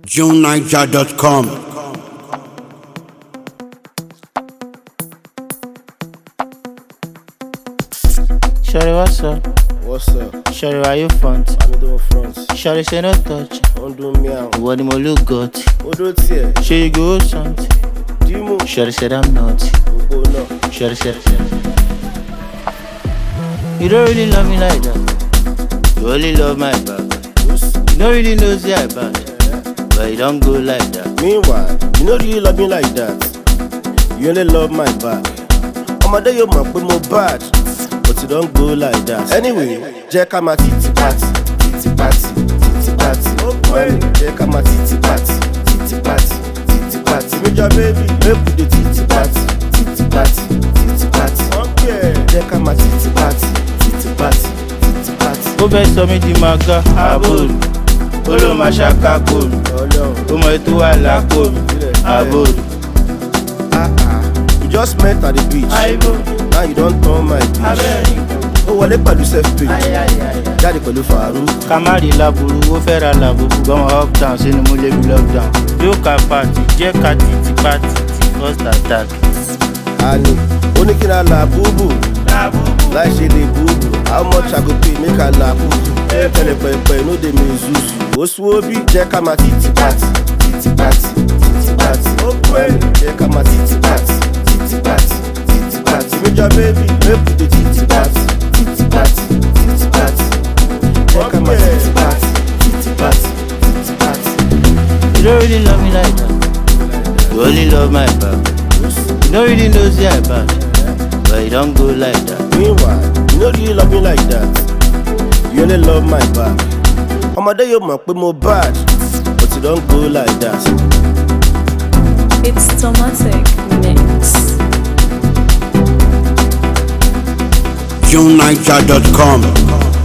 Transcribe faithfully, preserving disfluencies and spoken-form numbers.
June Niger dot com. Shorty, what's up? What's up? Shorty, why you front? I'm doing front. Shorty, say no touch. Don't do me out. What do you look good? What do you say? She you go something. Dimo. Shorty said I'm not. Oh no. Shorty said, you don't really love me like that. You only love my back. You don't really know see I bad, but you don't go like that. Meanwhile, you know you love me like that. You only love my back. On my day you might put more bad, but you don't go like that. Anyway, check out my titty party, titty party, titty party. Okay. Check out my titty party, titty party, titty party. Major baby, make with the titty party, titty party, titty party. Okay. Check out my titty party, titty party, titty party. Ó fẹ́ sọ mí di màgá àbòrò, ó ló máa ṣàkàkò mi, ó mọ ètò wà lápò mi àbòrò. Ah ah, we just met at the beach. Àìbò Now you don't turn my bitch. abẹ́rẹ́ Ó wọlé pẹ̀lú self-page, ayayaya. jáde pẹ̀lú Farouk. Ká má rí laburu, ó fẹ́ ra làbùkù, gbọ́mọ uptown sínú mú lébi lockdown. Yóò ka pàtì, jẹ́ ká títí pàtì tí first attack. Ani, ó ní kí n ra la búbù, láì ṣe lè búbù. How much I go pay make I la búbù? Tẹ́lẹ̀ pẹ̀pẹ̀ no dey me zuzu. Ó sún bí jẹ́ ká máa títí pàtì, títí pàtì, títí pàtì. Jẹ́ ká máa títí pàtì, títí pàtì, títí pàtì. Major baby, make we dey títí pàtì, títí pàtì, títí pàtì. Jẹ́ ká máa títí pàtì, títí pàtì, títí pàtì. You don't really love me like that. You only love my back. You don't really know see I bad, but you don't go like that. Meanwhile, you know you love me like that. You only love my back. Ọmọdé yóò mọ̀ pé mo bad, but you don't go like that. It's Tomatic Mix. June Niger dot com.